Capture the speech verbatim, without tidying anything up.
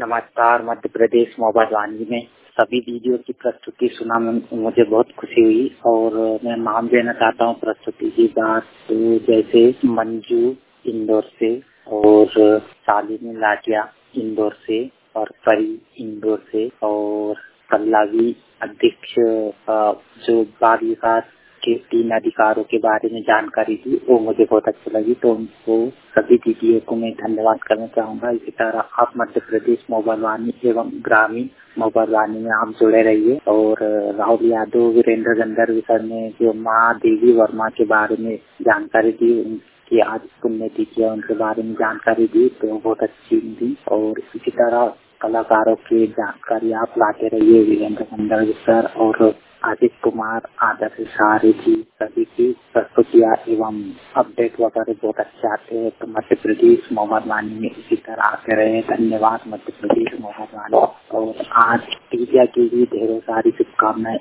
नमस्कार। मध्य प्रदेश मोबाइल वाणी में सभी वीडियो की प्रस्तुति सुना मुझे बहुत खुशी हुई और मैं नाम देना चाहता हूँ प्रस्तुति की बात। तो जैसे मंजू इंदौर से और शालिनी लाटिया इंदौर से और परी इंदौर से और पल्लवी अध्यक्ष जो बाल विकास के तीन अधिकारों के बारे में जानकारी दी वो मुझे बहुत अच्छी लगी। तो उनको सभी दीदियों को मैं धन्यवाद करना चाहूँगा। इसी तरह आप मध्य प्रदेश मोबाइल वाणी एवं ग्रामीण मोबाइल वाणी में आप जुड़े रहिए। और राहुल यादव, वीरेंद्र गंधर्व सर ने जो माँ देवी वर्मा के बारे में जानकारी दी, उनकी आज पुण्यतिथि है, उनके बारे में जानकारी दी तो बहुत अच्छी दी। और इसी तरह कलाकारों की जानकारी आप लाते रहिए, वीरेंद्र गंधर्व सर और आदित्य कुमार, आदर्श सारे जी सभी की प्रस्तुतियाँ एवं अपडेट वगैरह बहुत अच्छे आते हैं। तो मध्य प्रदेश मोबाइल वाणी में इसी तरह आते रहे। धन्यवाद मध्य प्रदेश मोबाइल वाणी। और आज मीडिया की भी ढेरों सारी शुभकामनाएं।